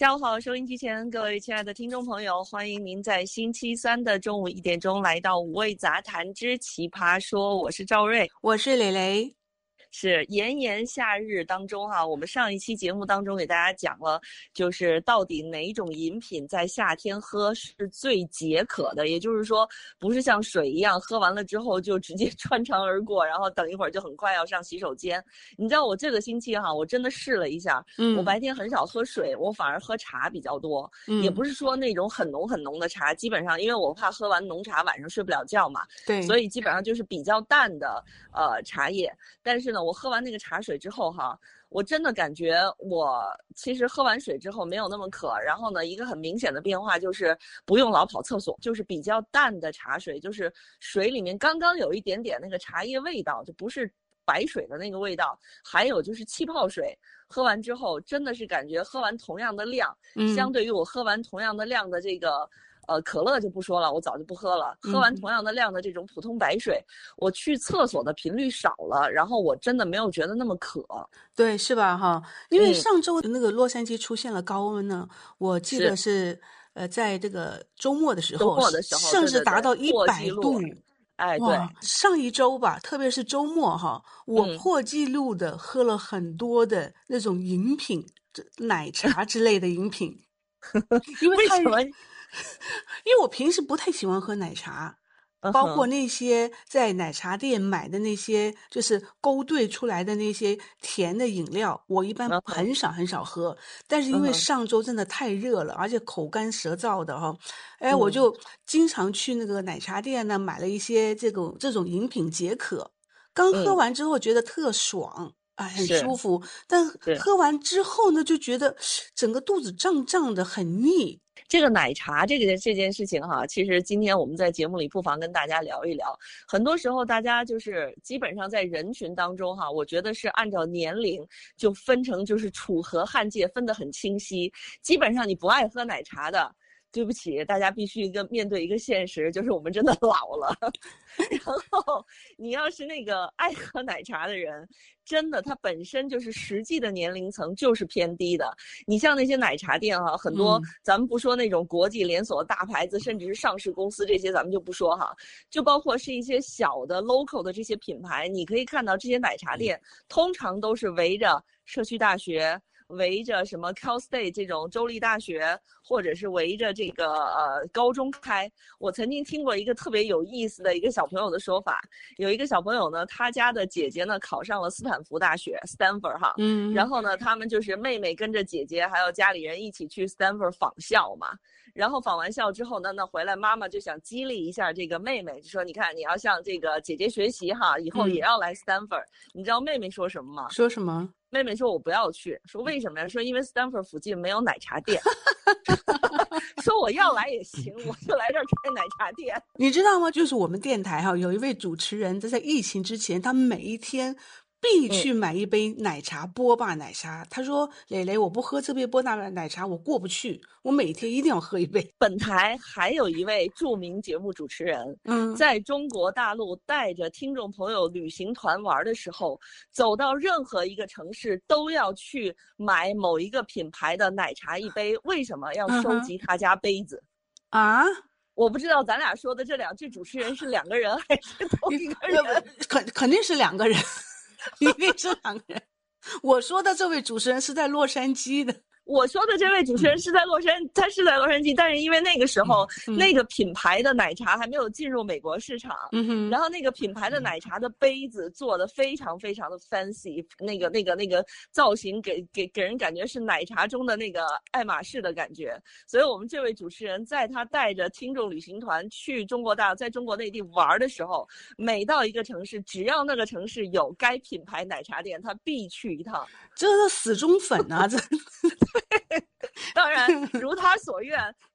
下午好，收音机前各位亲爱的听众朋友，欢迎您在星期三的中午1点钟来到五味杂谈之奇葩说，我是赵瑞， 我是蕾蕾。 是炎炎夏日当中哈，我们上一期节目当中给大家讲了，就是到底哪种饮品在夏天喝是最解渴的，也就是说不是像水一样喝完了之后就直接穿肠而过，然后等一会儿就很快要上洗手间。你知道我这个星期哈，我真的试了一下，我白天很少喝水，我反而喝茶比较多，也不是说那种很浓很浓的茶，基本上因为我怕喝完浓茶晚上睡不了觉嘛， 对， 所以基本上就是比较淡的茶叶。但是呢，我喝完那个茶水之后哈，我真的感觉我其实喝完水之后没有那么渴，然后呢，一个很明显的变化就是不用老跑厕所，就是比较淡的茶水，就是水里面刚刚有一点点那个茶叶味道，就不是白水的那个味道，还有就是气泡水，喝完之后真的是感觉喝完同样的量，相对于我喝完同样的量的这个可乐就不说了，我早就不喝了。喝完同样的量的这种普通白水，我去厕所的频率少了，然后我真的没有觉得那么渴。 对，是吧？哈，因为上周那个洛杉矶出现了高温呢，我记得是在这个周末的时候，甚至达到100度。 哎，对， 上一周吧，特别是周末哈，我破纪录的喝了很多的那种饮品，奶茶之类的饮品。 为什么？ 因为我平时不太喜欢喝奶茶，包括那些在奶茶店买的那些就是勾兑出来的那些甜的饮料，我一般很少喝。但是因为上周真的太热了，而且口干舌燥的哈，我就经常去那个奶茶店呢，买了一些这种饮品解渴。刚喝完之后觉得特爽。很舒服，但喝完之后呢，就觉得整个肚子胀胀的，很腻。 这个奶茶这件事情哈，其实今天我们在节目里不妨跟大家聊一聊。很多时候大家就是基本上在人群当中哈，我觉得是按照年龄就分成就是楚河汉界分得很清晰。基本上你不爱喝奶茶的，对不起，大家必须面对一个现实，就是我们真的老了。然后你要是那个爱喝奶茶的人，真的它本身就是实际的年龄层就是偏低的。你像那些奶茶店哈，很多咱们不说那种国际连锁大牌子，甚至是上市公司这些咱们就不说哈，就包括是一些小的 local 的这些品牌，你可以看到这些奶茶店通常都是围着社区大学，围着什么 Cal State 这种州立大学，或者是围着这个高中开。我曾经听过一个特别有意思的一个小朋友的说法，有一个小朋友呢，他家的姐姐呢考上了斯坦福大学 Stanford 哈，然后呢他们就是妹妹跟着姐姐还有家里人一起去 Stanford 访校嘛。然后访完校之后呢，那回来妈妈就想激励一下这个妹妹，就说你看你要向这个姐姐学习哈，以后也要来 Stanford。你知道妹妹说什么吗？ 说什么？ 妹妹说我不要去，说为什么呀？说因为 Stanford 附近没有奶茶店。说我要来也行，我就来这儿开奶茶店。 你知道吗？就是我们电台哈，有一位主持人在疫情之前，他每一天必去买一杯奶茶，波霸奶茶。他说：“蕾蕾，我不喝这杯波霸奶茶，我过不去。我每天一定要喝一杯。” 本台还有一位著名节目主持人，在中国大陆带着听众朋友旅行团玩的时候，走到任何一个城市都要去买某一个品牌的奶茶一杯。为什么要收集他家杯子？我不知道咱俩说的这主持人是两个人还是同一个人？ 肯定是两个人。一定是两个人。我说的这位主持人是在洛杉矶的。 我说的这位主持人是在洛杉矶，他是在洛杉矶，但是因为那个时候那个品牌的奶茶还没有进入美国市场，然后那个品牌的奶茶的杯子做的非常非常的 fancy， 那个造型给人感觉是奶茶中的那个爱马仕的感觉，所以我们这位主持人在他带着听众旅行团去在中国内地玩的时候，每到一个城市，只要那个城市有该品牌奶茶店，他必去一趟。 这是死忠粉啊！这当然如他所愿，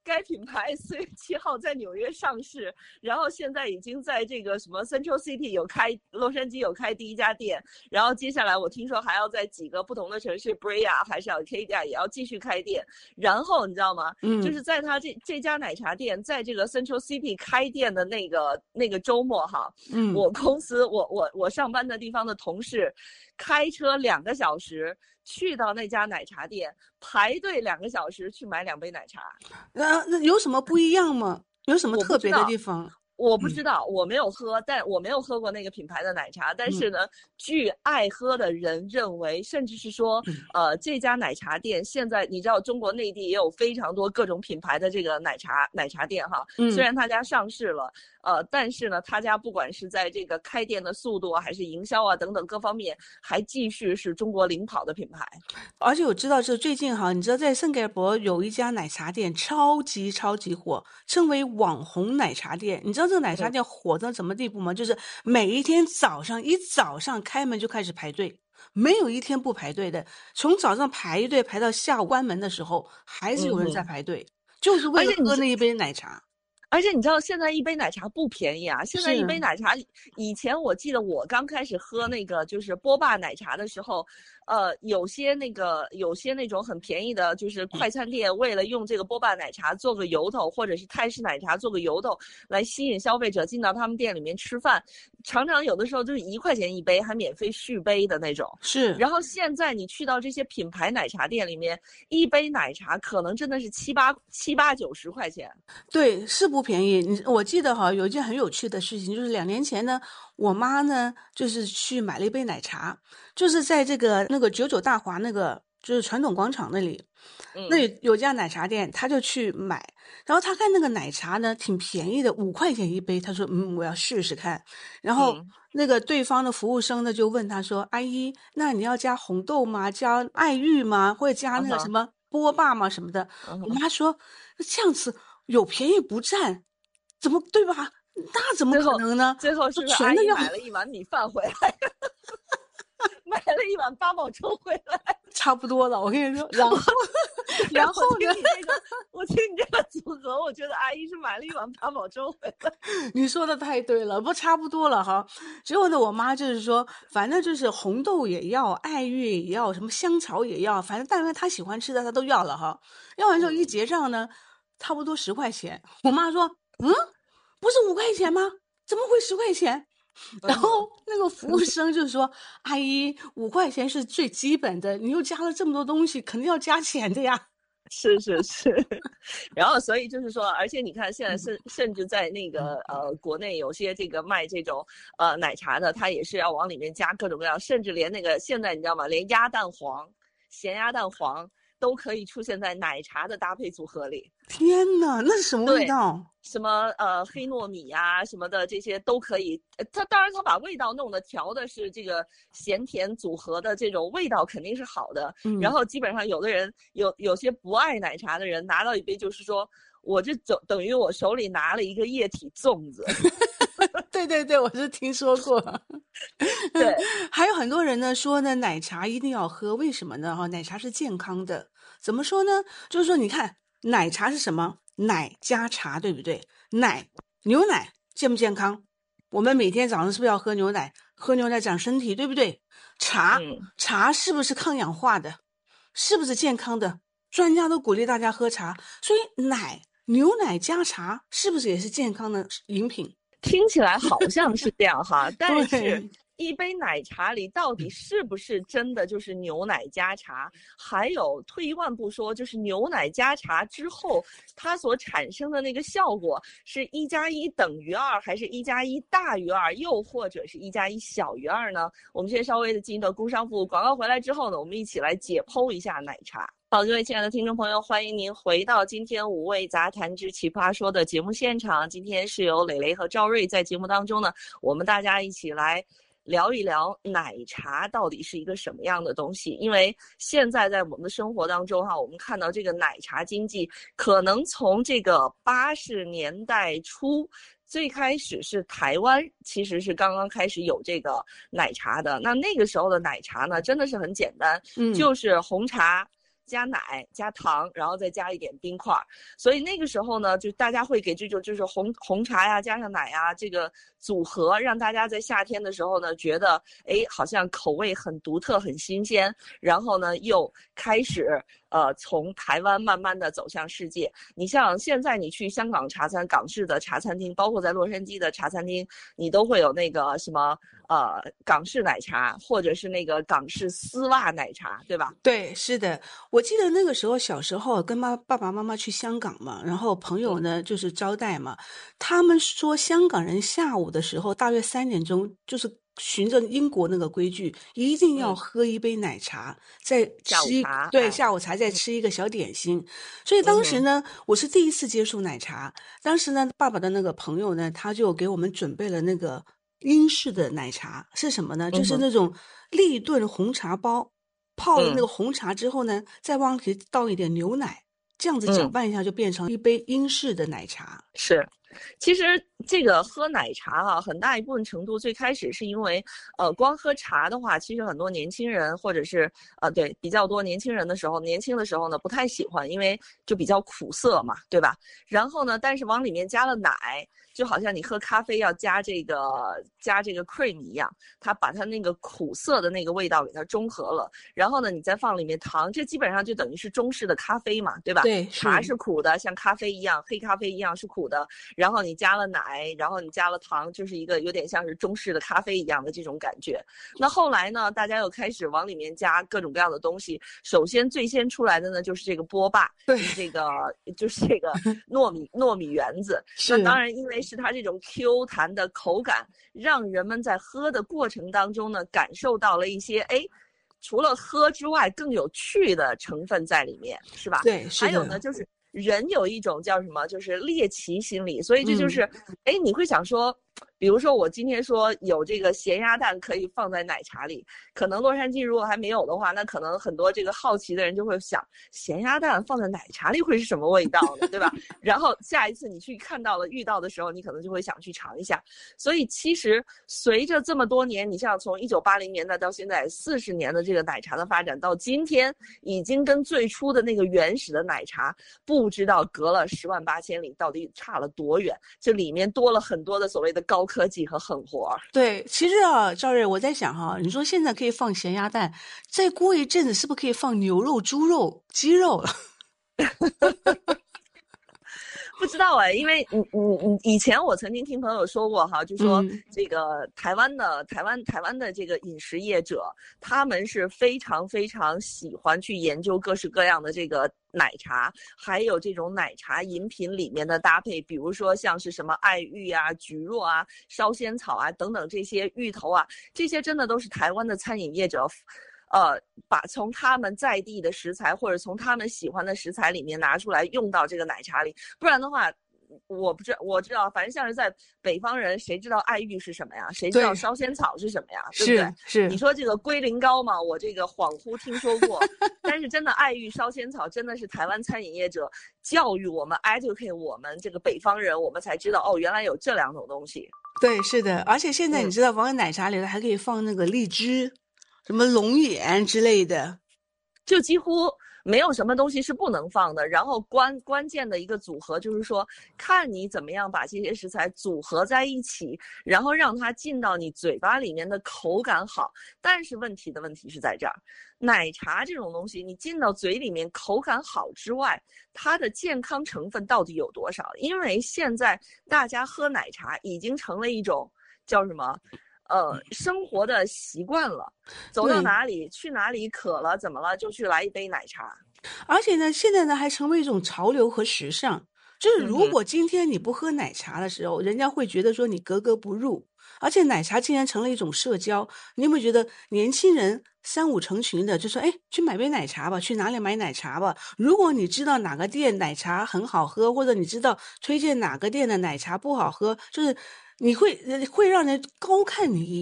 该品牌4月7号在纽约上市，然后现在已经在这个什么 Central City 洛杉矶有开第一家店，然后接下来我听说还要在几个不同的城市 Brea 还是 Arcadia 也要继续开店。然后你知道吗？就是在他这家奶茶店在这个 Central City 开店的那个周末哈，我公司我上班的地方的同事开车2个小时去到那家奶茶店，排队2个小时去买2杯奶茶。 那有什么不一样吗？有什么特别的地方？ 我不知道，我没有喝，但我没有喝过那个品牌的奶茶。但是呢，据爱喝的人认为，甚至是说，这家奶茶店现在你知道，中国内地也有非常多各种品牌的这个奶茶店哈。虽然他家上市了，但是呢，他家不管是在这个开店的速度还是营销啊等等各方面，还继续是中国领跑的品牌。 而且我知道，这最近哈，你知道在圣盖博有一家奶茶店超级火，称为网红奶茶店。你知道这个奶茶店火到什么地步吗？就是每一天早上开门就开始排队，没有一天不排队的。从早上排队排到下午关门的时候，还是有人在排队，就是为了喝那一杯奶茶。 而且你知道现在一杯奶茶不便宜啊！现在一杯奶茶，以前我记得我刚开始喝那个就是波霸奶茶的时候，有些那种很便宜的，就是快餐店为了用这个波霸奶茶做个由头，或者是泰式奶茶做个由头，来吸引消费者进到他们店里面吃饭，常常有的时候就是1块钱一杯，还免费续杯的那种。 是。 然后现在你去到这些品牌奶茶店里面，一杯奶茶可能真的是7、8、90块钱。 对，是不便宜。我记得哈，有一件很有趣的事情，就是2年前呢，我妈呢就是去买了一杯奶茶，就是在那个99大华那个就是传统广场那里，那里有家奶茶店，她就去买，然后她看那个奶茶呢挺便宜的，5块钱一杯，她说我要试试看，然后那个对方的服务生呢就问她说，阿姨，那你要加红豆吗？加爱玉吗？或者加那个什么波霸吗？什么的？我妈说这样子有便宜不占，怎么对吧？那怎么可能呢？ 最后是不是阿姨买了一碗米饭回来，买了一碗八宝粥回来？ 差不多了，我跟你说。然后呢？ 我听你这个组合，我觉得阿姨是买了一碗八宝粥回来。 你说的太对了，不差不多了哈。结果呢，我妈就是说，反正就是红豆也要，爱玉也要，什么香草也要，反正但凡她喜欢吃的，她都要了哈。要完之后一结账呢，差不多10块钱。我妈说，不是5块钱吗？怎么会10块钱？然后那个服务生就说，阿姨5块钱是最基本的，你又加了这么多东西，肯定要加钱的呀。 是，然后所以就是说，而且你看现在甚至在那个国内有些这个卖这种奶茶的，它也是要往里面加各种各样，甚至连那个现在你知道吗？连鸭蛋黄、咸鸭蛋黄都可以出现在奶茶的搭配组合里。 天哪，那是什么味道？ 什么黑糯米啊什么的，这些都可以。它当然它把味道弄得调的是这个咸甜组合的这种味道肯定是好的。然后基本上有的人有些不爱奶茶的人拿到一杯就是说，我这等于我手里拿了一个液体粽子。 对，我是听说过。 对， 还有很多人呢说呢，奶茶一定要喝，为什么呢？奶茶是健康的。怎么说呢？就是说，你看奶茶是什么？奶加茶，对不对？牛奶健不健康？我们每天早上是不是要喝牛奶？喝牛奶长身体，对不对？茶是不是抗氧化的？是不是健康的？专家都鼓励大家喝茶，所以牛奶加茶是不是也是健康的饮品？ 听起来好像是这样哈，但是一杯奶茶里到底是不是真的就是牛奶加茶？还有退一万步说，就是牛奶加茶之后，它所产生的那个效果是1+1等于2，还是1+1大于2，又或者是1+1小于2呢？我们先稍微的进一段工商服务广告，回来之后呢，我们一起来解剖一下奶茶。好，各位亲爱的听众朋友，欢迎您回到今天五味杂谈之奇葩说的节目现场。今天是由蕾蕾和赵瑞在节目当中呢，我们大家一起来聊一聊奶茶到底是一个什么样的东西。因为现在在我们的生活当中哈，我们看到这个奶茶经济可能从这个80年代初最开始是台湾其实是刚刚开始有这个奶茶的。那个时候的奶茶呢真的是很简单，就是红茶加奶加糖，然后再加一点冰块。所以那个时候呢，就大家会给这种就是红茶呀加上奶呀这个组合，让大家在夏天的时候呢觉得好像口味很独特很新鲜，然后呢又开始从台湾慢慢的走向世界。你像现在你去香港茶餐港式的茶餐厅，包括在洛杉矶的茶餐厅，你都会有那个什么港式奶茶，或者是那个港式丝袜奶茶，对吧？ 对，是的，我记得那个时候小时候跟爸爸妈妈去香港嘛，然后朋友呢就是招待嘛，他们说香港人下午的时候大约3点钟，就是循着英国那个规矩，一定要喝一杯奶茶，再吃下午茶再吃一个小点心。所以当时呢，我是第一次接触奶茶，当时呢，爸爸的那个朋友呢，他就给我们准备了那个英式的奶茶，是什么呢？就是那种立顿红茶包。泡了那个红茶之后呢，再往里倒一点牛奶，这样子搅拌一下就变成一杯英式的奶茶。 是，其实这个喝奶茶很大一部分程度最开始是因为光喝茶的话，其实很多年轻人或者是对比较多年轻人的时候，年轻的时候呢不太喜欢，因为就比较苦涩嘛，对吧？然后呢，但是往里面加了奶，就好像你喝咖啡要加这个 cream 一样，它把它那个苦涩的那个味道给它中和了。然后呢，你再放里面糖，这基本上就等于是中式的咖啡嘛，对吧？ 对， 茶是苦的，像咖啡一样，黑咖啡一样是苦的。然后你加了奶，然后你加了糖，就是一个有点像是中式的咖啡一样的这种感觉。那后来呢，大家又开始往里面加各种各样的东西。首先最先出来的呢，就是这个波霸， 对， 就是这个糯米圆子。那当然，因为是它这种 Q 弹的口感，让人们在喝的过程当中呢，感受到了一些除了喝之外更有趣的成分在里面，是吧？ 对，是的。 还有呢，就是人有一种叫什么，就是猎奇心理，所以这就是，你会想说，比如说我今天说有这个咸鸭蛋可以放在奶茶里，可能洛杉矶如果还没有的话，那可能很多这个好奇的人就会想，咸鸭蛋放在奶茶里会是什么味道呢，对吧？然后下一次你去遇到的时候，你可能就会想去尝一下。所以其实随着这么多年，你像从1980年代到现在40年的这个奶茶的发展，到今天已经跟最初的那个原始的奶茶不知道隔了10万8千里，到底差了多远？就里面多了很多的所谓的高科技和狠活。 对，其实赵瑞，我在想你说现在可以放咸鸭蛋，再过一阵子是不是可以放牛肉、猪肉、鸡肉了？ 不知道因为以前我曾经听朋友说过就说这个台湾的这个饮食业者，他们是非常非常喜欢去研究各式各样的这个奶茶，还有这种奶茶饮品里面的搭配，比如说像是什么爱玉啊、蒟蒻啊、烧仙草啊等等这些芋头啊，这些真的都是台湾的餐饮业者把从他们在地的食材或者从他们喜欢的食材里面拿出来用到这个奶茶里，不然的话我知道反正像是在北方人，谁知道爱玉是什么呀？谁知道烧仙草是什么呀？对不对？ 是。 你说这个龟苓膏嘛，我这个恍惚听说过，但是真的爱玉烧仙草真的是台湾餐饮业者教育我们 educate 我们这个北方人，我们才知道原来有这2种东西。 对，是的，而且现在你知道往奶茶里还可以放那个荔枝，什么龙眼之类的， 就几乎没有什么东西是不能放的。然后关键的一个组合就是说，看你怎么样把这些食材组合在一起，然后让它进到你嘴巴里面的口感好。但是问题是在这儿，奶茶这种东西你进到嘴里面口感好之外，它的健康成分到底有多少？因为现在大家喝奶茶已经成了一种叫什么生活的习惯了，走到哪里去哪里渴了怎么了就去来一杯奶茶。 而且呢，现在呢还成为一种潮流和时尚。就是如果今天你不喝奶茶的时候，人家会觉得说你格格不入。而且奶茶竟然成了一种社交，你有没有觉得年轻人3、5成群的就说去买杯奶茶吧，去哪里买奶茶吧？如果你知道哪个店奶茶很好喝，或者你知道推荐哪个店的奶茶不好喝，就是你会让人高看你一眼。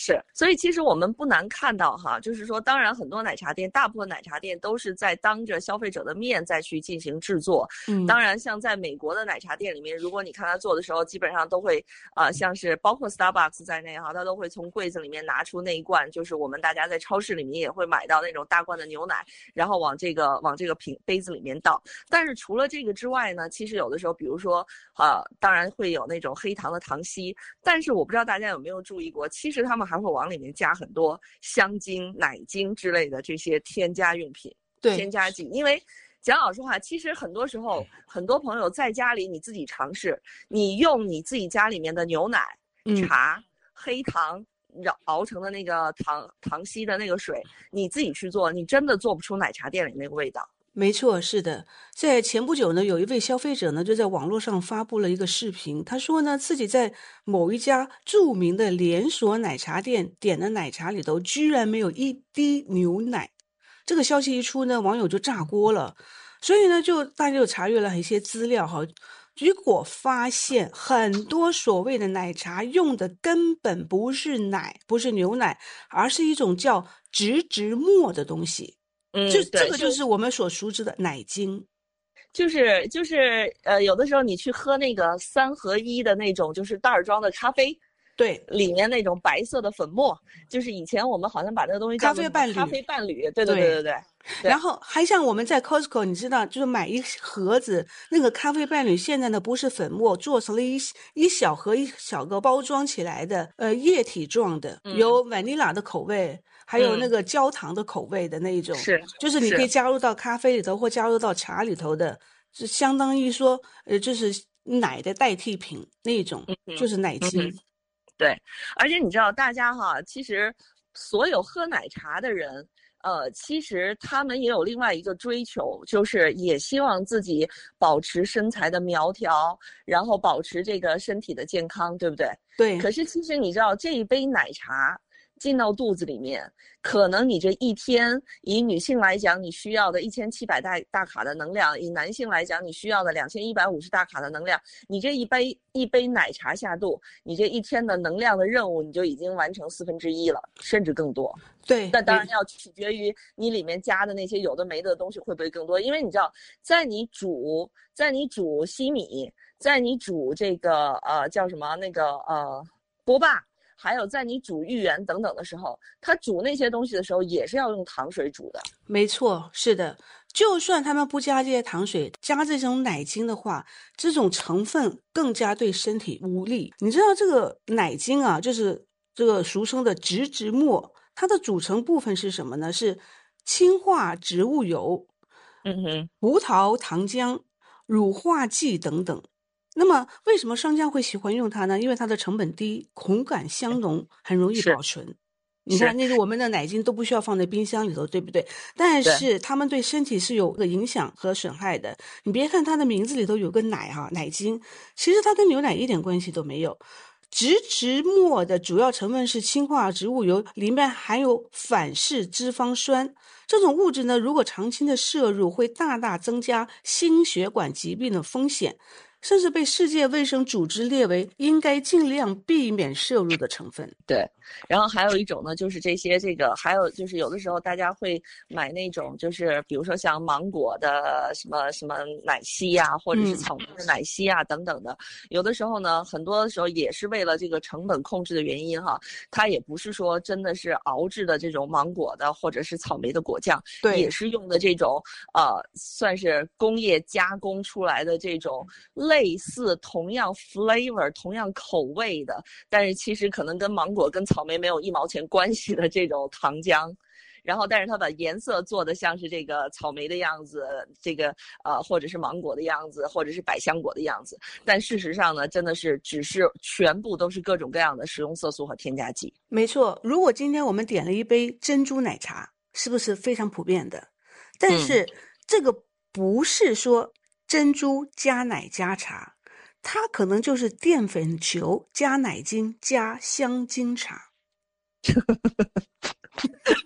是，所以其实我们不难看到哈，就是说，当然很多奶茶店，大部分奶茶店都是在当着消费者的面再去进行制作。当然像在美国的奶茶店里面，如果你看他做的时候，基本上都会像是包括 Starbucks 在内哈，他都会从柜子里面拿出那一罐，就是我们大家在超市里面也会买到那种大罐的牛奶，然后往这个杯子里面倒。但是除了这个之外呢，其实有的时候，比如说当然会有那种黑糖的糖稀，但是我不知道大家有没有注意过，其实他们还会往里面加很多香精、奶精之类的这些添加用品、添加剂。因为讲老实话，其实很多时候，很多朋友在家里你自己尝试，你用你自己家里面的牛奶、茶、黑糖熬成的那个糖稀的那个水，你自己去做，你真的做不出奶茶店里那个味道。 没错，是的，在前不久呢，有一位消费者呢就在网络上发布了一个视频，他说呢自己在某一家著名的连锁奶茶店点的奶茶里头居然没有一滴牛奶。这个消息一出呢，网友就炸锅了，所以呢大家就查阅了一些资料哈，结果发现很多所谓的奶茶用的根本不是奶，不是牛奶，而是一种叫植脂末的东西。这个就是我们所熟知的奶精， 就是有的时候你去喝那个3合1的那种，就是袋装的咖啡， 对， 里面那种白色的粉末，就是以前我们好像把那个东西叫做咖啡伴侣，对。 然后还像我们在 Costco， 你知道，就是买一盒子那个咖啡伴侣，现在呢不是粉末，做成了一小盒一小个包装起来的，液体状的，有 vanilla 的口味，还有那个焦糖的口味的那一种，就是你可以加入到咖啡里头或加入到茶里头的，是相当于说，就是奶的代替品那一种，就是奶精。 对，而且你知道，大家哈，其实所有喝奶茶的人，其实他们也有另外一个追求，就是也希望自己保持身材的苗条，然后保持这个身体的健康，对不对？ 对。 可是其实你知道，这一杯奶茶进到肚子里面，可能你这一天，以女性来讲，你需要的1700大卡的能量；以男性来讲，你需要的2150大卡的能量。你这一杯奶茶下肚，你这一天的能量的任务，你就已经完成1/4了，甚至更多。 对， 但当然要取决于你里面加的那些有的没的东西会不会更多，因为你知道，在你煮西米，在你煮这个叫什么那个波霸。还有在你煮芋圆等等的时候，它煮那些东西的时候也是要用糖水煮的。 没错，是的，就算他们不加这些糖水，加这种奶精的话，这种成分更加对身体无利。你知道这个奶精啊，就是这个俗称的植脂末，它的组成部分是什么呢？是氢化植物油、葡萄糖浆、乳化剂等等。那么为什么商家会喜欢用它呢？因为它的成本低，口感香浓，很容易保存。你看那个我们的奶精都不需要放在冰箱里头，对不对？但是它们对身体是有个影响和损害的。你别看它的名字里头有个奶奶精，其实它跟牛奶一点关系都没有。植脂末的主要成分是氢化植物油，里面含有反式脂肪酸。这种物质呢，如果长期的摄入，会大大增加心血管疾病的风险。甚至被世界卫生组织列为应该尽量避免摄入的成分。 对，然后还有一种呢，就是还有就是有的时候大家会买那种，就是比如说像芒果的什么奶昔呀，或者是草莓的奶昔呀等等的。有的时候呢，很多时候也是为了这个成本控制的原因哈，它也不是说真的是熬制的这种芒果的或者是草莓的果酱， 对， 也是用的这种算是工业加工出来的这种类似同样 flavor 同样口味的，但是其实可能跟芒果跟草莓没有1毛钱关系的这种糖浆，然后但是它把颜色做的像是这个草莓的样子，这个或者是芒果的样子，或者是百香果的样子，但事实上呢，真的是只是全部都是各种各样的食用色素和添加剂。 没错，如果今天我们点了一杯珍珠奶茶，是不是非常普遍的？但是这个不是说珍珠加奶加茶，它可能就是淀粉球加奶精加香精茶。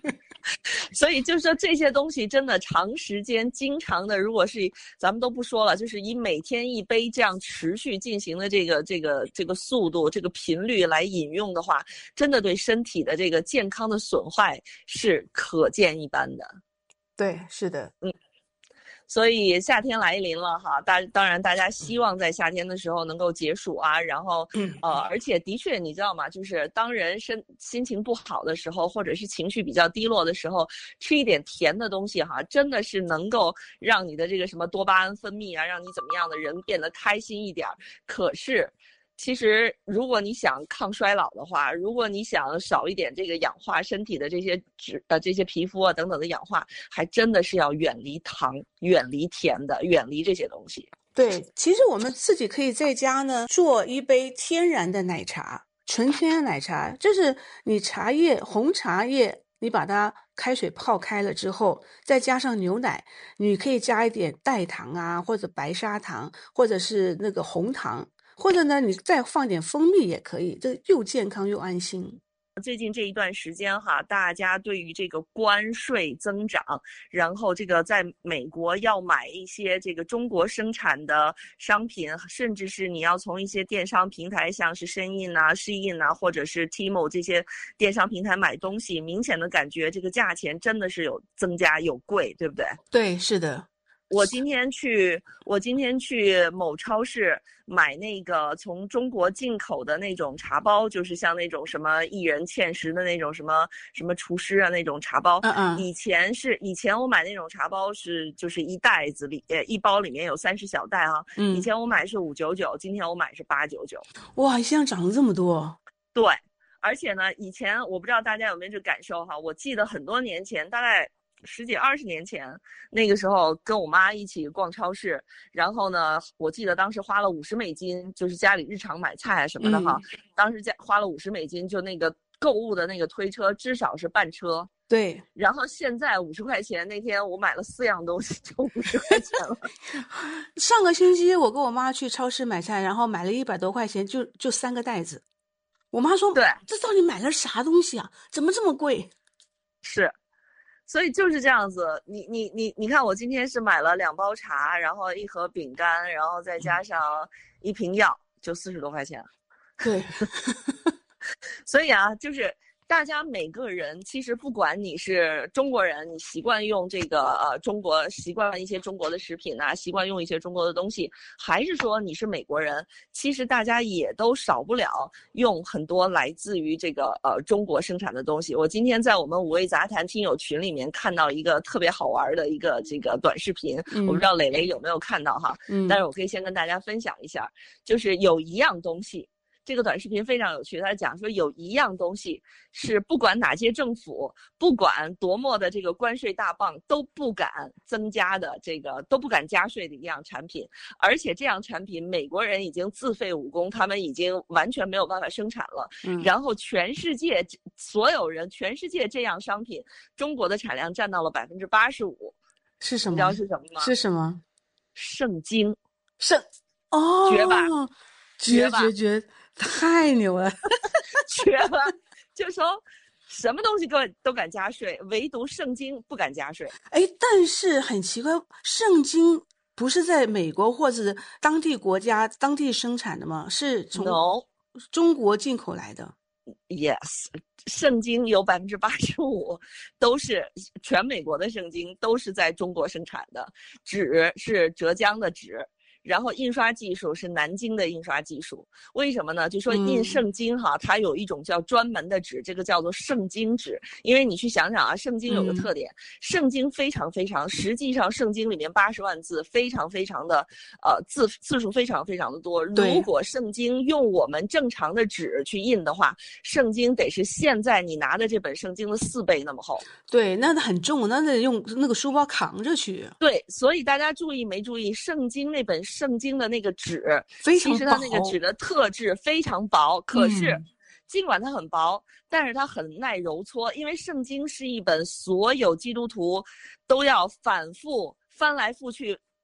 所以就是说这些东西真的长时间经常的，如果是咱们都不说了，就是以每天一杯这样持续进行的这个速度、这个频率来饮用的话，真的对身体的这个健康的损坏是可见一斑的。 对，是的， 所以夏天来临了哈，当然大家希望在夏天的时候能够解暑啊，然后而且的确你知道吗？就是当人心情不好的时候，或者是情绪比较低落的时候，吃一点甜的东西哈，真的是能够让你的这个什么多巴胺分泌啊，让你怎么样的人变得开心一点。可是其实如果你想抗衰老的话，如果你想少一点这个氧化身体的这些这些皮肤啊等等的氧化，还真的是要远离糖、远离甜的，远离这些东西。 对，其实我们自己可以在家呢做一杯天然的奶茶，纯天然奶茶，就是你红茶叶，你把它开水泡开了之后，再加上牛奶，你可以加一点代糖啊，或者白砂糖，或者是那个红糖，或者呢你再放点蜂蜜也可以，这又健康又安心。 最近这一段时间哈，大家对于这个关税增长，然后这个在美国要买一些这个中国生产的商品，甚至是你要从一些电商平台，像是申印啊、Shein啊，或者是 Temu 这些电商平台买东西，明显的感觉这个价钱真的是有增加有贵，对不对？ 对，是的。 我今天去某超市买那个从中国进口的那种茶包，就是像那种什么一人芡实的那种什么厨师啊那种茶包。以前我买那种茶包就是一袋子里一包里面有30小袋啊。以前我买是599，今天我买是899。 哇，现在涨了这么多。 对，而且呢，以前我不知道大家有没有这感受哈，我记得很多年前，大概10几20年前，那个时候跟我妈一起逛超市，然后呢，我记得当时花了$50，就是家里日常买菜什么的哈，当时花了$50，就那个购物的那个推车至少是半车。 对， 然后现在50块钱，那天我买了4样东西，就50块钱了。 上个星期我跟我妈去超市买菜，然后买了100多块钱，就3个袋子。我妈说：“对，这到底买了啥东西啊？怎么这么贵？” 是。所以就是这样子，你看，我今天是买了2包茶，然后1盒饼干，然后再加上1瓶药，就40多块钱。 对， 所以啊，就是大家每个人，其实不管你是中国人，你习惯用这个习惯一些中国的食品啊，习惯用一些中国的东西，还是说你是美国人，其实大家也都少不了用很多来自于这个中国生产的东西。我今天在我们五味杂谈听友群里面看到一个特别好玩的一个这个短视频，我不知道蕾蕾有没有看到哈，但是我可以先跟大家分享一下，就是有一样东西。这个短视频非常有趣，他讲说有一样东西是不管哪届政府，不管多么的这个关税大棒都不敢增加的，这个都不敢加税的一样产品，而且这样产品美国人已经自废武功，他们已经完全没有办法生产了。然后全世界所有人，全世界这样商品，中国的产量占到了85%。 是什么？ 你知道是什么吗？ 是什么？ 圣经。 哦， 绝吧？ 绝，太牛了。 绝了。就说什么东西都敢加税，唯独圣经不敢加税。 哎，但是很奇怪，圣经不是在美国或者当地国家当地生产的吗？是从中国进口来的。 Yes， 圣经有85%都是全美国的圣经都是在中国生产的，纸是浙江的纸。然后印刷技术是南京的印刷技术，为什么呢？就说印圣经哈，它有一种叫专门的纸，这个叫做圣经纸。因为你去想想啊，圣经有个特点，圣经非常，实际上圣经里面80万字，非常的字数非常的多。如果圣经用我们正常的纸去印的话，圣经得是现在你拿的这本圣经的4倍那么厚。 对，那很重，那得用那个书包扛着去。 对，所以大家注意没注意，圣经那本圣经的那个纸， 非常薄， 其实它那个纸的特质非常薄，可是尽管它很薄，但是它很耐揉搓，因为圣经是一本所有基督徒都要反复翻来覆去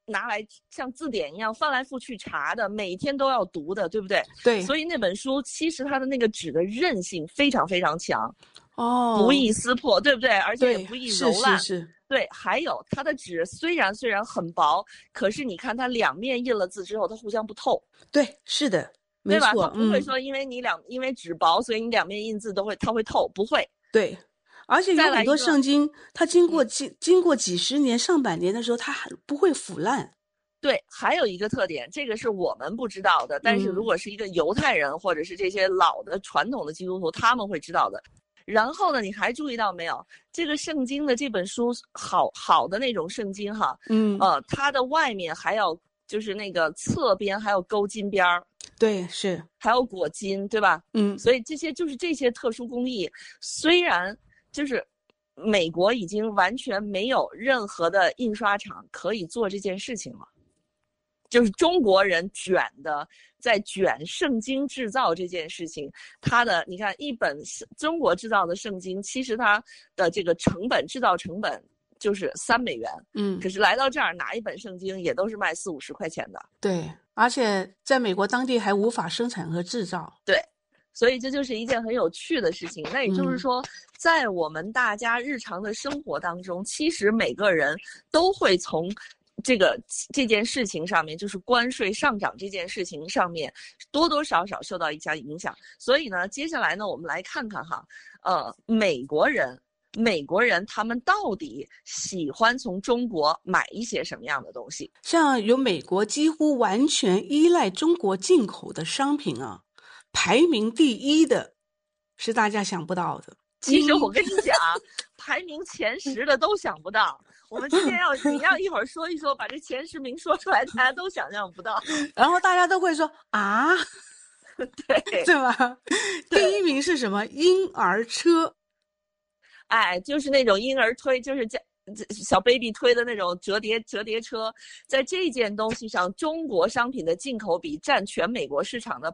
拿来像字典一样翻来覆去查的，每天都要读的，对不对？ 对。 所以那本书其实它的那个纸的韧性非常非常强， 哦， 不易撕破，对不对？而且也不易揉烂。 是。 对，还有它的纸虽然很薄，可是你看它两面印了字之后，它互相不透。 对，是的，没错。 对吧？它不会说因为纸薄，所以你两面印字它会透，不会。 对。而且有很多圣经，它经过几十年、上百年的时候，它还不会腐烂。 对，还有一个特点，这个是我们不知道的，但是如果是一个犹太人或者是这些老的传统的基督徒，他们会知道的。然后呢，你还注意到没有？这个圣经的这本书好的那种圣经哈，它的外面还有就是那个侧边还有勾金边儿。 对，是。 还有裹金，对吧？所以这些特殊工艺，虽然就是美国已经完全没有任何的印刷厂可以做这件事情了，就是中国人在卷圣经制造这件事情，它的你看一本中国制造的圣经，其实它的这个制造成本就是3美元，可是来到这儿拿一本圣经也都是卖40-50块钱的。 对，而且在美国当地还无法生产和制造。 对。所以这就是一件很有趣的事情。那也就是说，在我们大家日常的生活当中，其实每个人都会从这件事情上面，就是关税上涨这件事情上面，多多少少受到一些影响。所以呢，接下来呢，我们来看看哈，美国人他们到底喜欢从中国买一些什么样的东西？ 像有美国几乎完全依赖中国进口的商品啊。排名第1的是大家想不到的。 其实我跟你讲，排名前10的都想不到。我们今天你要一会儿说一说，把这前10名说出来，大家都想象不到。 然后大家都会说啊，对吧？第1名是什么？婴儿车。 哎，就是那种婴儿推，就是小 baby 推的那种折叠车。在这件东西上，中国商品的进口比占全美国市场的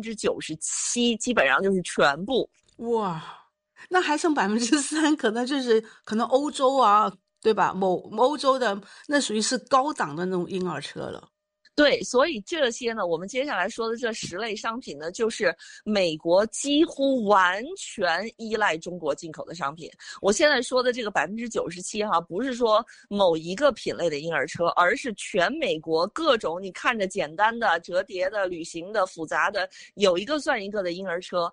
97%，基本上就是全部。 哇，那还剩3%，可能欧洲啊，对吧？某欧洲的那属于是高档的那种婴儿车了。 对，所以这些呢，我们接下来说的这10类商品呢，就是美国几乎完全依赖中国进口的商品。我现在说的这个97%哈，不是说某一个品类的婴儿车，而是全美国各种你看着简单的、折叠的、旅行的、复杂的，有一个算一个的婴儿车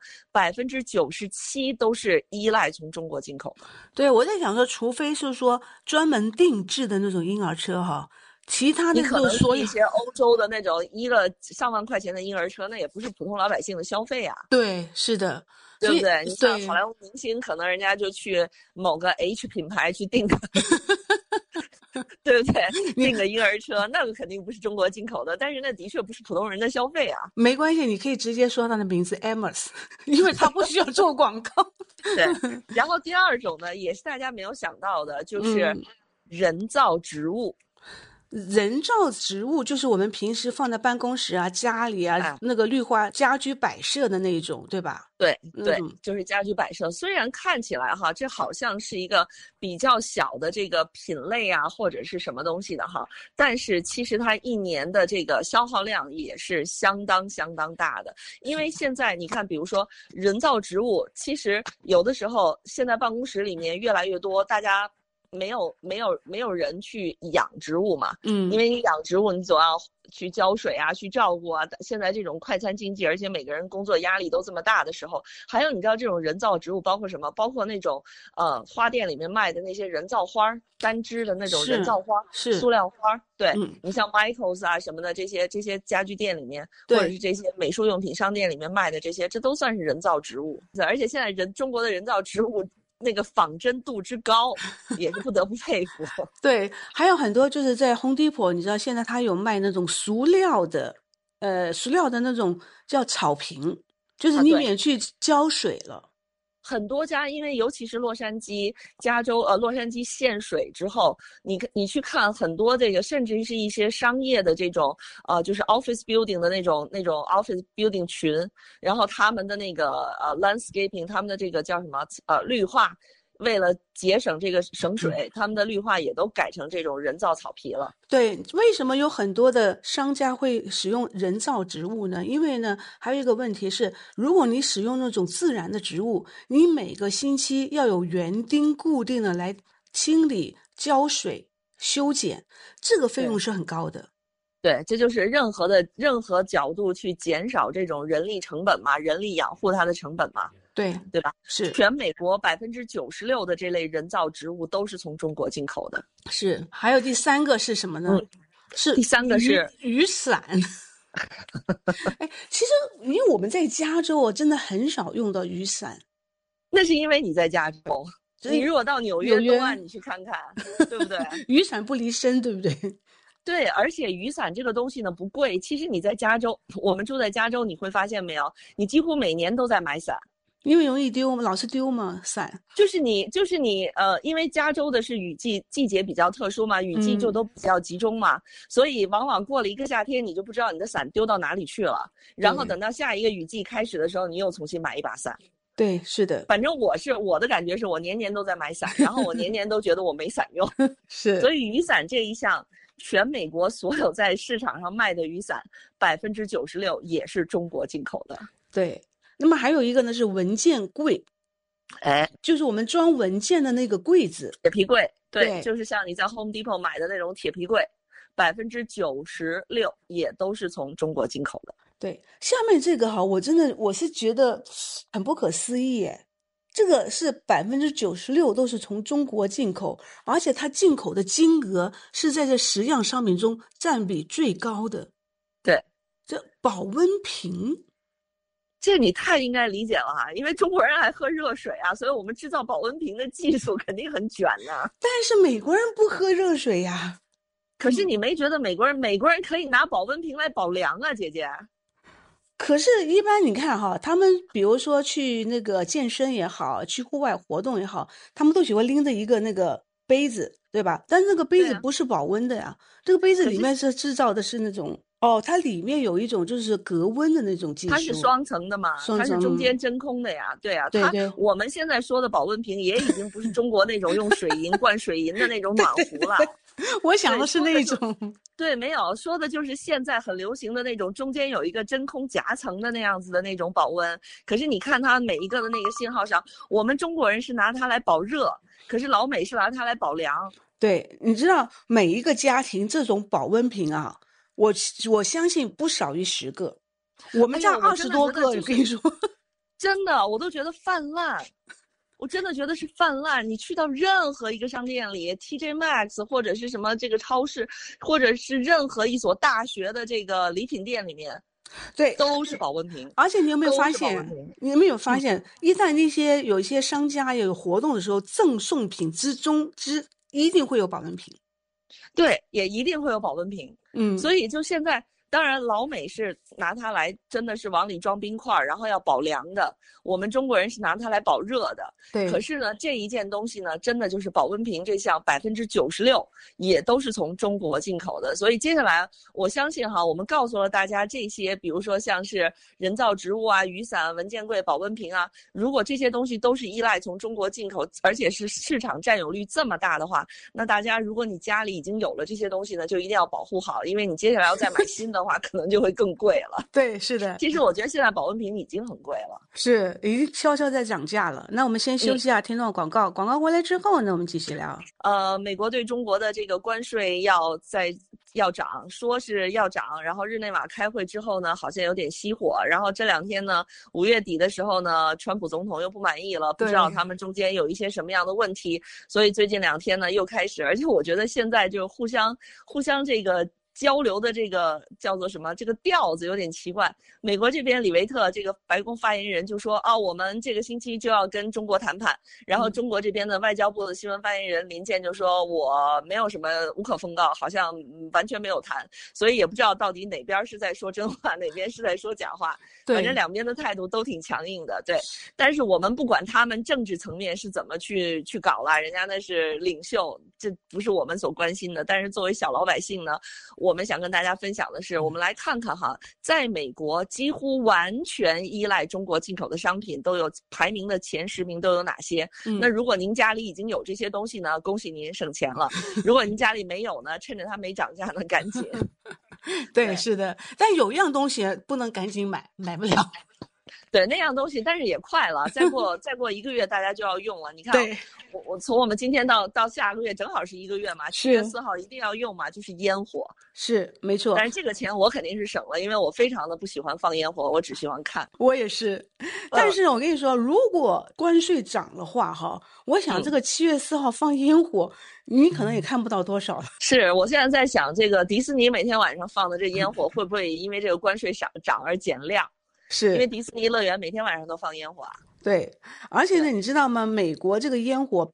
，97%都是依赖从中国进口的。 对，我在想说，除非是说专门定制的那种婴儿车哈。其他的你可能说一些欧洲的那种一个上万块钱的婴儿车，那也不是普通老百姓的消费啊。 对，是的， 对不对？你像好莱坞明星，可能人家就去某个 H 品牌去订个，对不对？订个婴儿车，那个肯定不是中国进口的，但是那的确不是普通人的消费啊。 没关系，你可以直接说他的名字 Amos， 因为他不需要做广告。 对。然后第2种呢，也是大家没有想到的，就是人造植物。 人造植物就是我们平时放在办公室啊、家里啊，那个绿化家居摆设的那种，对吧？ 对，就是家居摆设。虽然看起来哈，这好像是一个比较小的这个品类啊，或者是什么东西的哈，但是其实它1年的这个消耗量也是相当大的。因为现在你看，比如说人造植物，其实有的时候现在办公室里面越来越多，大家没有人去养植物嘛，因为你养植物你总要去浇水啊，去照顾啊。现在这种快餐经济，而且每个人工作压力都这么大的时候，还有你知道这种人造植物包括什么？包括那种花店里面卖的那些人造花，单枝的那种人造花， 是塑料花。对，你像 Michaels 啊什么的这些家居店里面，或者是这些美术用品商店里面卖的这些，这都算是人造植物。而且现在中国的人造植物那个仿真度之高，也是不得不佩服。 对，还有很多就是在 Home Depot， 你知道现在它有卖那种塑料的那种叫草坪，就是你免去浇水了。 很多家，因为尤其是洛杉矶、加州，洛杉矶限水之后，你去看很多这个，甚至是一些商业的这种，就是 office building 的那种 office building 群，然后他们的那个landscaping，他们的这个叫什么绿化， 为了节省这个省水，他们的绿化也都改成这种人造草皮了。 对，为什么有很多的商家会使用人造植物呢？因为呢，还有一个问题是，如果你使用那种自然的植物，你每个星期要有园丁固定的来清理、浇水、修剪，这个费用是很高的。 对，这就是任何角度去减少这种人力成本嘛，人力养护它的成本嘛。对吧？ 是全美国96%的这类人造植物都是从中国进口的。 是，还有第三个是什么呢？是第三个是雨伞。哎，其实因为我们在加州真的很少用到雨伞。 那是因为你在加州，你如果到纽约东岸，你去看看，对不对？ 雨伞不离身，对不对？ 对，而且雨伞这个东西呢不贵。其实你在加州，我们住在加州，你会发现没有，你几乎每年都在买伞。 因为容易丢嘛，老是丢嘛，伞。 就是你，因为加州的是雨季节比较特殊嘛，雨季就都比较集中嘛，所以往往过了一个夏天，你就不知道你的伞丢到哪里去了。然后等到下一个雨季开始的时候，你又重新买一把伞。 对，是的。 反正我的感觉是我年年都在买伞，然后我年年都觉得我没伞用。 是。 所以雨伞这一项，全美国所有在市场上卖的雨伞，96%也是中国进口的。 对。那么还有一个呢是文件柜，就是我们装文件的那个柜子， 铁皮柜。对，就是像你在 Home Depot 买的那种铁皮柜，96%也都是从中国进口的。 对，下面这个我是觉得很不可思议耶，这个是96%都是从中国进口，而且它进口的金额是在这10样商品中占比最高的。 对， 这保温瓶。 这你太应该理解了哈，因为中国人爱喝热水啊，所以我们制造保温瓶的技术肯定很卷呢。 但是美国人不喝热水呀。 可是你没觉得美国人可以拿保温瓶来保凉啊，姐姐？ 可是，一般你看哈，他们比如说去那个健身也好，去户外活动也好，他们都喜欢拎着一个那个杯子，对吧？但是那个杯子不是保温的呀，这个杯子里面是制造的是那种。它里面有一种就是隔温的那种技术， 它是双层的嘛，它是中间真空的呀，对啊， 对， 我们现在说的保温瓶也已经不是中国那种用水银灌水银的那种暖壶了。 我想的是那种， 对，没有说的就是现在很流行的那种中间有一个真空夹层的那样子的那种保温。可是你看它每一个的那个信号上，我们中国人是拿它来保热，可是老美是拿它来保凉。 对，你知道每一个家庭这种保温瓶啊，我相信不少于10个，我们家20多个，我跟你说， 真的，我都觉得泛滥，我真的觉得是泛滥。你去到任何一个商店里 ，TJ Maxx 或者是什么这个超市，或者是任何一所大学的这个礼品店里面， 对， 都是保温瓶。 而且你有没有发现？一旦有一些商家有活动的时候，赠送品之一定会有保温瓶。 对，也一定会有保温瓶。所以就现在，当然老美是拿它来真的是往里装冰块，然后要保凉的。我们中国人是拿它来保热的。 对。 可是呢，这一件东西呢，真的就是保温瓶这项96%也都是从中国进口的。所以接下来我相信哈，我们告诉了大家这些，比如说像是人造植物啊、雨伞、文件柜、保温瓶啊，如果这些东西都是依赖从中国进口，而且是市场占有率这么大的话，那大家如果你家里已经有了这些东西呢，就一定要保护好，因为你接下来要再买新的话，可能就会更贵了。 对，是的。 其实我觉得现在保温瓶已经很贵了， 是已经悄悄在涨价了。那我们先休息一下，听段广告。广告回来之后呢，我们继续聊。 美国对中国的这个关税要涨，说是要涨，然后日内瓦开会之后呢，好像有点熄火。然后这2天呢，5月底的时候呢，川普总统又不满意了，不知道他们中间有一些什么样的问题，所以最近2天呢又开始。而且我觉得现在就互相这个交流的这个叫做什么？这个调子有点奇怪。美国这边李维特这个白宫发言人就说我们这个星期就要跟中国谈判。然后中国这边的外交部的新闻发言人林健就说我没有什么无可奉告，好像完全没有谈，所以也不知道到底哪边是在说真话，哪边是在说假话。反正两边的态度都挺强硬的。对，但是我们不管他们政治层面是怎么去搞了，人家那是领袖，这不是我们所关心的。但是作为小老百姓呢， 我们想跟大家分享的是，我们来看看哈，在美国几乎完全依赖中国进口的商品都有排名的前10名都有哪些？那如果您家里已经有这些东西呢，恭喜您省钱了；如果您家里没有呢，趁着它没涨价呢，赶紧。 对，是的，但有一样东西不能赶紧买，买不了。 对，那样东西，但是也快了，再过1个月大家就要用了。你看，我从我们今天到下个月正好是1个月嘛，7月4号一定要用嘛，就是烟火。 是，没错。 但是这个钱我肯定是省了，因为我非常的不喜欢放烟火，我只喜欢看。 我也是，但是我跟你说，如果关税涨的话，哈，我想这个7月4号放烟火，你可能也看不到多少了。 是，我现在在想，这个迪士尼每天晚上放的这烟火，会不会因为这个关税涨而减量？ 是因为迪士尼乐园每天晚上都放烟火啊。 对，而且呢，你知道吗？美国这个烟火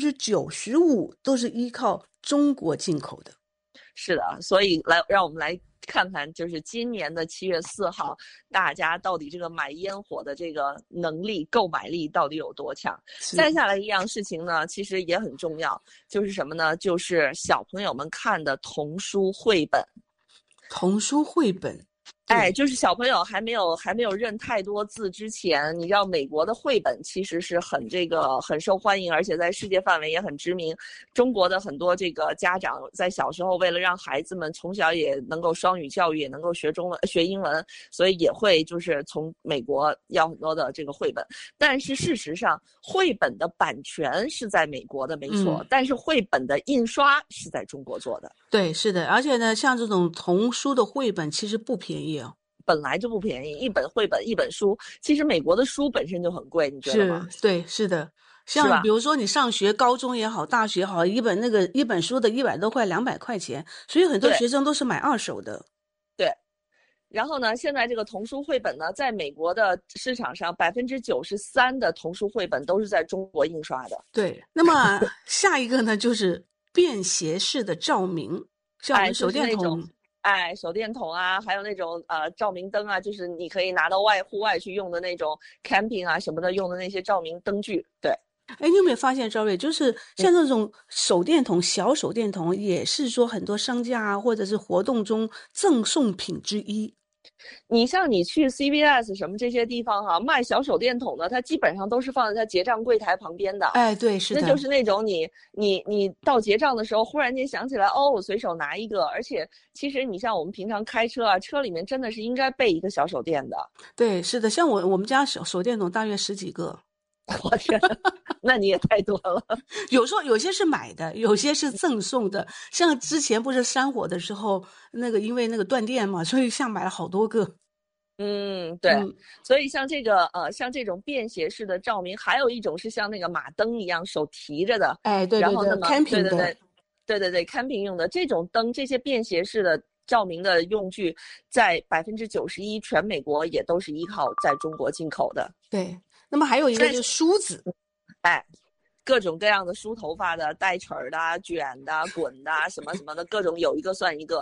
95%都是依靠中国进口的。 是的，所以让我们来看看，就是今年的7月4号，大家到底这个买烟火的这个能力、购买力到底有多强？再下来一样事情呢，其实也很重要，就是什么呢？就是小朋友们看的童书绘本。 童书绘本。 哎，就是小朋友还没有认太多字之前，你知道美国的绘本其实是很受欢迎，而且在世界范围也很知名。中国的很多这个家长在小时候为了让孩子们从小也能够双语教育，也能够学英文，所以也会就是从美国要很多的这个绘本。但是事实上，绘本的版权是在美国的没错，但是绘本的印刷是在中国做的。 对，是的，而且呢，像这种童书的绘本其实不便宜。 本来就不便宜，一本绘本一本书，其实美国的书本身就很贵，你觉得吗？ 对，是的。像比如说你上学，高中也好，大学也好，一本书的100多块、200块钱，所以很多学生都是买二手的。 对。然后呢，现在这个童书绘本呢，在美国的市场上，93%的童书绘本都是在中国印刷的。 对。那么下一个呢，就是便携式的照明，像我们手电筒。 手电筒啊，还有那种照明灯啊，就是你可以拿到户外去用的那种 camping 啊什么的用的那些照明灯具。对。 哎，你有没有发现，赵瑞，就是像这种手电筒、小手电筒，也是说很多商家啊，或者是活动中赠送品之一。 你像你去 CVS 什么这些地方哈，卖小手电筒的，它基本上都是放在它结账柜台旁边的。 哎，对，是的。 那就是那种你到结账的时候，忽然间想起来，我随手拿一个。而且其实你像我们平常开车啊，车里面真的是应该备一个小手电的。 对，是的，像我们家手电筒大约10几个。 我天，那你也太多了。 有时候有些是买的，有些是赠送的。像之前不是山火的时候，因为那个断电嘛，所以买了好多个。 对。所以像这个像这种便携式的照明，还有一种是像那个马灯一样手提着的。 哎，对， 然后那么 camping 的。 对 camping 用的这种灯，这些便携式的照明的用具，在91%全美国也都是依靠在中国进口的。 对。那么还有一个就是梳子。 各种各样的梳头发的、带齿儿的、卷的、滚的什么什么的，各种有一个算一个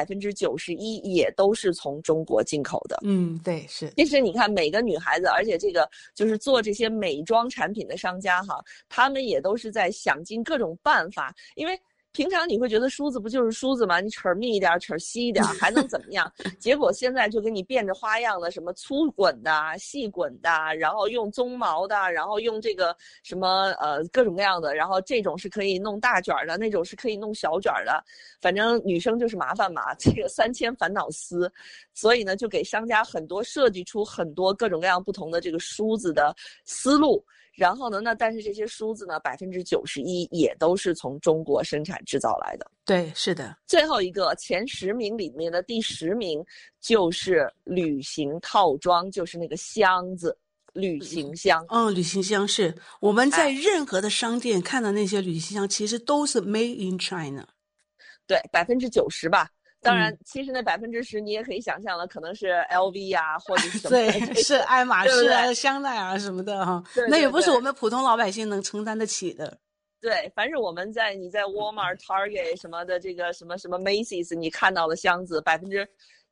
，91%也都是从中国进口的。 对，是。 其实你看每个女孩子，而且这个就是做这些美妆产品的商家哈，他们也都是在想尽各种办法，因为平常你会觉得梳子不就是梳子吗？你齿儿密一点，齿儿稀一点，还能怎么样？结果现在就给你变着花样的，什么粗滚的、细滚的，然后用鬃毛的，然后用这个什么各种各样的，然后这种是可以弄大卷的，那种是可以弄小卷的，反正女生就是麻烦嘛，这个3000烦恼丝，所以呢，就给商家设计出很多各种各样不同的这个梳子的思路。然后呢，但是这些梳子呢，91%也都是从中国生产制造来的。 对，是的。 最后一个前10名里面的第10名就是旅行套装，就是那个箱子，旅行箱。 旅行箱是我们在任何的商店看到那些旅行箱，其实都是 Made in China。 对，90%吧。当然，其实那10%你也可以想象了，可能是 LV 啊，或者是什么对，是爱马仕啊、香奈儿什么的哈。那也不是我们普通老百姓能承担得起的。 对，凡是我们你在 Walmart、Target 什么的，这个什么 Macy's， 你看到的箱子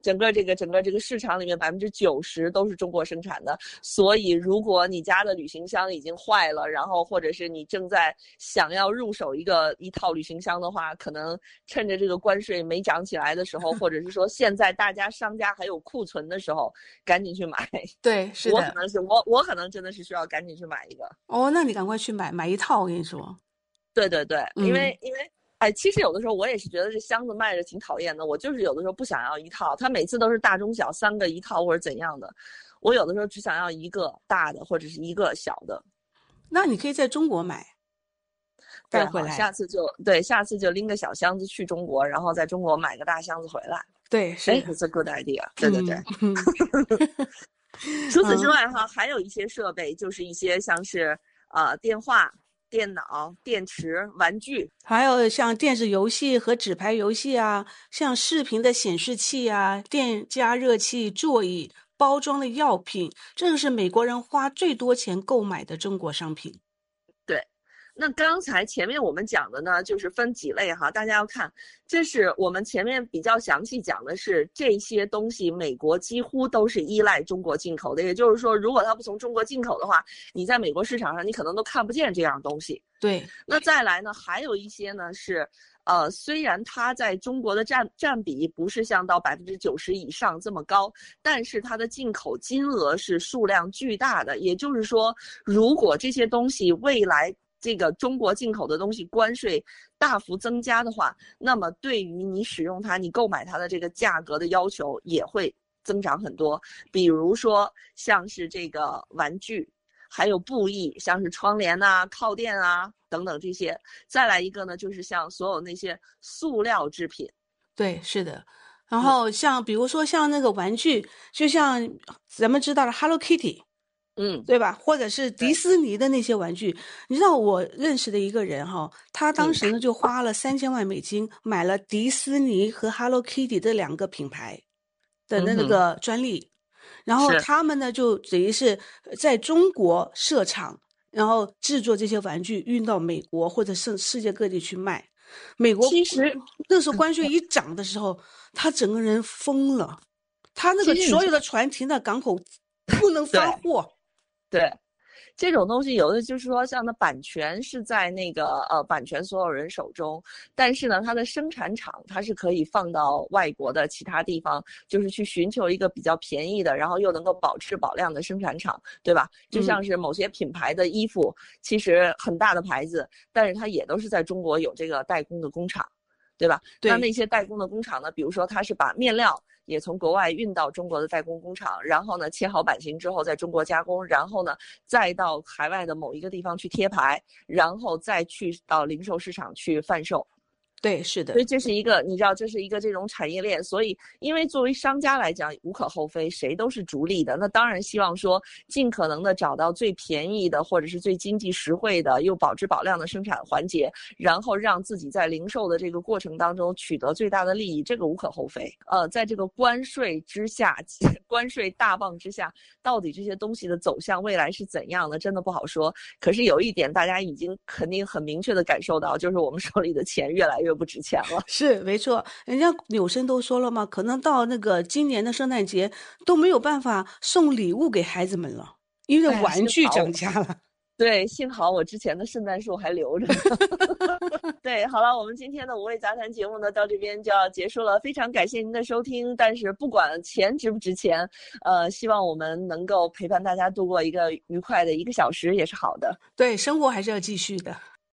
整个这个市场里面90%都是中国生产的，所以如果你家的旅行箱已经坏了，然后或者是你正在想要入手一套旅行箱的话，可能趁着这个关税没涨起来的时候，或者是说现在大家商家还有库存的时候，赶紧去买。 对，是的， 我可能真的是需要赶紧去买一个。 哦，那你赶快去买一套，我跟你说。 对对对，因为其实有的时候我也是觉得这箱子卖着挺讨厌的，我就是有的时候不想要一套，它每次都是大中小3个一套或者怎样的，我有的时候只想要一个大的或者是一个小的。 那你可以在中国买，带回来。 下次就拎个小箱子去中国，然后在中国买个大箱子回来。 对，是 ，it's a good idea。对对对。除此之外哈，还有一些设备，就是一些像是电话、电脑、电池、玩具， 还有像电子游戏和纸牌游戏啊，像视频的显示器啊、电加热器、座椅、包装的药品，这个是美国人花最多钱购买的中国商品。 对。那刚才前面我们讲的呢，就是分几类哈，大家要看，这是我们前面比较详细讲的是这些东西，美国几乎都是依赖中国进口的，也就是说，如果它不从中国进口的话，你在美国市场上你可能都看不见这样东西。 对， 那再来呢，还有一些呢是，虽然它在中国的占比不是像到90%以上这么高，但是它的进口金额是数量巨大的，也就是说，如果这些东西未来这个中国进口的东西关税大幅增加的话，那么对于你使用它、你购买它的这个价格的要求也会增长很多。比如说像是这个玩具，还有布艺，像是窗帘啊、靠垫啊等等这些。再来一个呢，就是像所有那些塑料制品。 对，是的。然后比如说像那个玩具，就像咱们知道的 Hello Kitty。对吧？或者是迪士尼的那些玩具，你知道我认识的一个人哈，他当时呢就花了3000万美金买了迪士尼和 Hello Kitty 这2个品牌的那个专利，然后他们呢就等于是在中国设厂，然后制作这些玩具运到美国或者是世界各地去卖。美国其实那时候关税一涨的时候，他整个人疯了，他那个所有的船停在港口不能发货。 对，这种东西有的就是说，像它版权是在那个版权所有人手中，但是呢，它的生产厂它是可以放到外国的其他地方，就是去寻求一个比较便宜的，然后又能够保质保量的生产厂，对吧？就像是某些品牌的衣服，其实很大的牌子，但是它也都是在中国有这个代工的工厂，对吧？对。那些代工的工厂呢，比如说它是把面料也从国外运到中国的代工工厂，然后呢切好版型之后在中国加工，然后呢再到海外的某一个地方去贴牌，然后再去到零售市场去贩售。 对，是的。 所以这是一个，你知道，这是一个这种产业链。所以，因为作为商家来讲，无可厚非，谁都是逐利的。那当然希望说，尽可能的找到最便宜的，或者是最经济实惠的，又保质保量的生产环节，然后让自己在零售的这个过程当中取得最大的利益，这个无可厚非。在这个关税之下，关税大棒之下，到底这些东西的走向未来是怎样的，真的不好说。可是有一点，大家已经肯定很明确的感受到，就是我们手里的钱越来越不值钱了。 是没错，人家纽森都说了嘛，可能到那个今年的圣诞节都没有办法送礼物给孩子们了，因为玩具涨价了。 对，幸好我之前的圣诞树还留着。对，好了，我们今天的五味杂谈节目呢，到这边就要结束了。非常感谢您的收听，但是不管钱值不值钱，希望我们能够陪伴大家度过一个愉快的1个小时，也是好的。 对，生活还是要继续的。